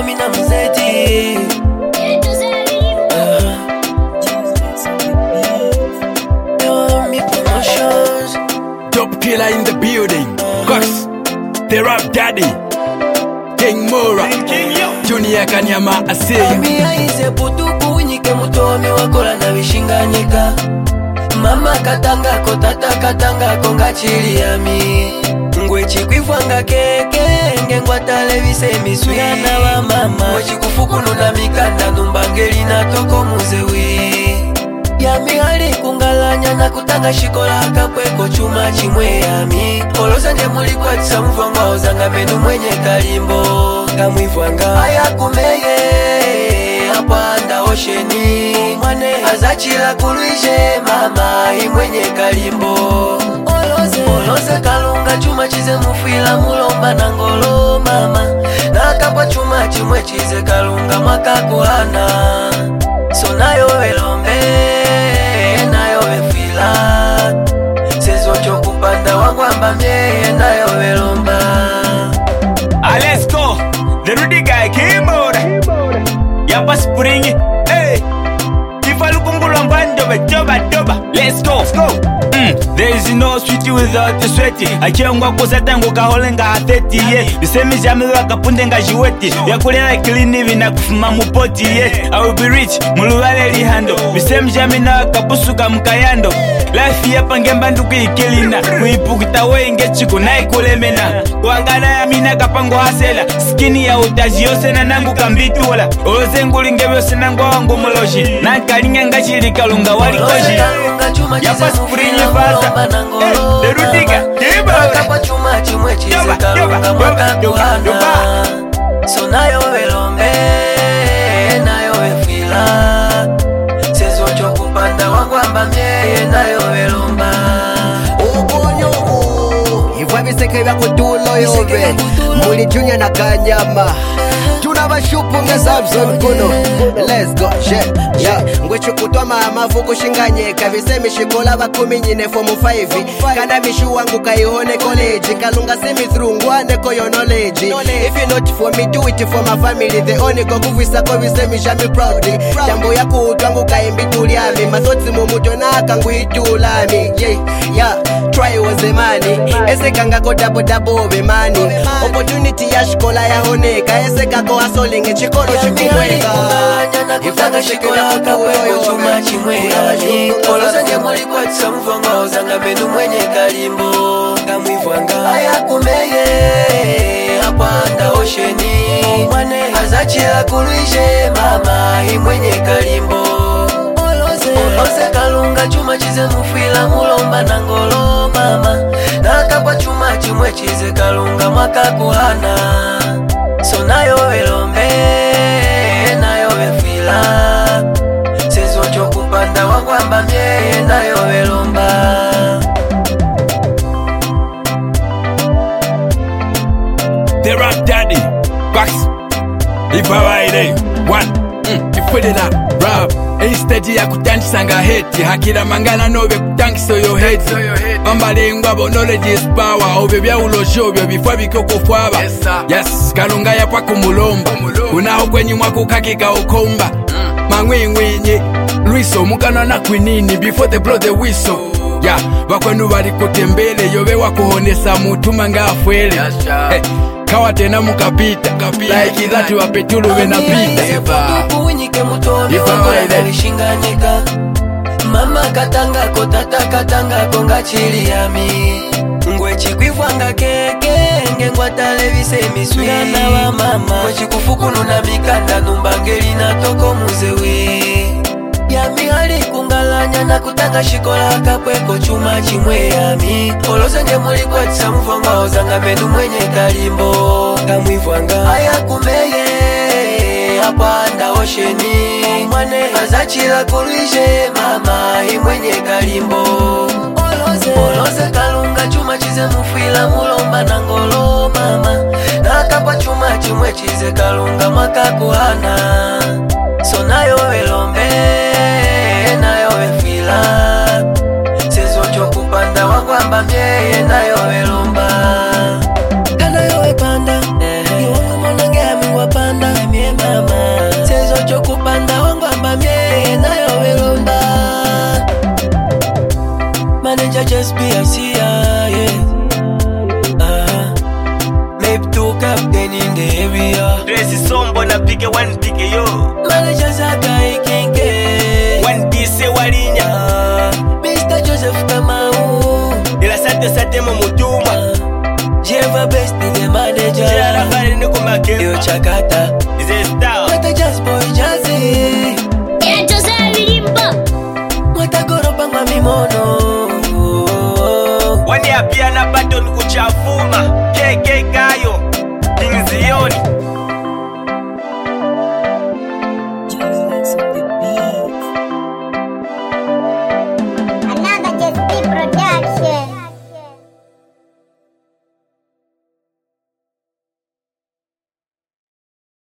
mina mzeti. Me promotions. Top killer in the building. Cox, the rap daddy. King Mora, Junior Kanyama Asei. Ami aize putuku unyike mutomi wakola na bishinganyika. Mama katangako tata katangako ngachili yami. Ngwe chikwifwanga keke ngengwa talevise misuyana wa mama. Ngwe chikufukunu na mikanda numbangeli na toko muzewi. Yami hali kungalanya na kutanga shikola kapweko chuma chimwe yami. Oloza nje mulikwa tisa mfwanga ozanga menu mwenye kalimbo. Kamwifwanga aya kumeye apanda osheni. Mwane azachila kuluishe mama imwenye kalimbo. Oloze kalunga chuma chize mufila mulomba na ngolo mama. Nakapwa chuma chimwe chize kalunga makakuhana. So nayo welombe nayo wefila. Sezo chokupanda wangwamba mye nayo welomba. Let's go. The Rudy guy came out. Yapa spring. Hey. Tifalukumbula mbando doba doba. Let's go. There is no sweet without the sweaty. Achengwa kusatango kaholenga hateti ye. Bisemi jamiwa kapunde nga jiweti. Yakulena kilini vina kufuma mupoti ye. I will be rich, muluwale lihando. Bisemi jamina kapusuka mkayando. Life ya pangemba nduku ikilina. Kuipukita wenge chiku na ikulemena. Wangana ya mina kapango hasela. Skini ya utaji yose na nangu kambitula. Oloze ngulinge yose nangu wangu muloshi. Nankalinga ngachili kalunga walikoshi. Yapa springi fasa. The Rudiga Nakapwa chuma chimwe chize kalunga makakuhana. So nayo welombe nayo wefila. Sezo chokupanda wangwamba mye nayo welomba. Iva biseke vya kutulo yobe Muli Junior na Kanyama Tunabashupu mge Samson kuno. Let's go, yeah. Ngwe chukutwa maamavu kushinganyeka. Visemi shikola bakumi nyine form 5. Kanda mishu wangu kaihone college. Kalunga semi through ngwane ko your knowledge. If you not for me, do it for my family. The only go kuvisa ko visemi shami proud. Jambo ya kuutwangu kaimbituliami. Mathotsi mumuto na kangu hitulami. Yeah, try was the money. Ese kanga ko dabo be money. Opportunity ya shikola ya honeka. Ese kako asolinge chikolo chikumweka. Kutanga shikola kapweko chuma chimwe yali. Oloza nje mulikwa tisa mfwanga ozanga menu mwenye kalimbo. Kamwifwanga aya kumeye apanda osheni. Mwane azachila kuluishe mama imwenye kalimbo. Oloze kalunga chuma chize mufila mulomba na ngolo mama. Nakapwa chuma chimwe chize kalunga makakuhana. So nayo welombe nayo wefila. Sezo chokupanda wangwamba mye nayo welomba. The rap daddy. Cox, if I ride one. Ifudela rap instead ya kutandisanga heti. Hakira mangana nobe kutankisa yo heti. Bambalengwa bo knowledge is power. Obe bya ulojobyo bifwa bikoko fwaba. Yes, kalunga ya pa kumulomba. Unaho kwenye mwako kakika okomba. Mangwingwinyi Luiso mukana na kwinini before they blow the whistle. Yeah, bakwenu bali kutembele yobe wakuhonesa mutuma ngafwele. Kawa tena mukapita like that wapetulu venapita. Unyike mutomi wakola nishinganyika. Mama katangako tata katangako ngachili yami. Ngwe chikwifwanga keke ngengwa talevise misuyana wa mama. Ngwe chikufukunu na mikanda numbangeli na toko muzewi. Yami hali kungalanya na kutanga shikola kapweko chuma chimwe yami. Oloza nje mulikwa tisa mfwanga ozanga menu mwenye kalimbo. Kamwifwanga aya kumeye apanda osheni. Mwane azachila kuluishe mama imwenye kalimbo. Oloze kalunga chuma chize mufila mulomba na ngolo mama. Nakapwa chuma chimwe chize kalunga makakuhana. So nayo welombe nayo wefila. Sezo chokupanda wangwamba mye nayo welomba. Kana yo wepanda Iwangu monange amingwa panda. in the area. Dress sombo na pike one pike yo. Manager Zaka Ikinke. One dise walinya. Mr. Joseph Kamau. Ila sate mo mutuma. Jeva best in the manager. Jara fari ni kumakema. Yo Chakata.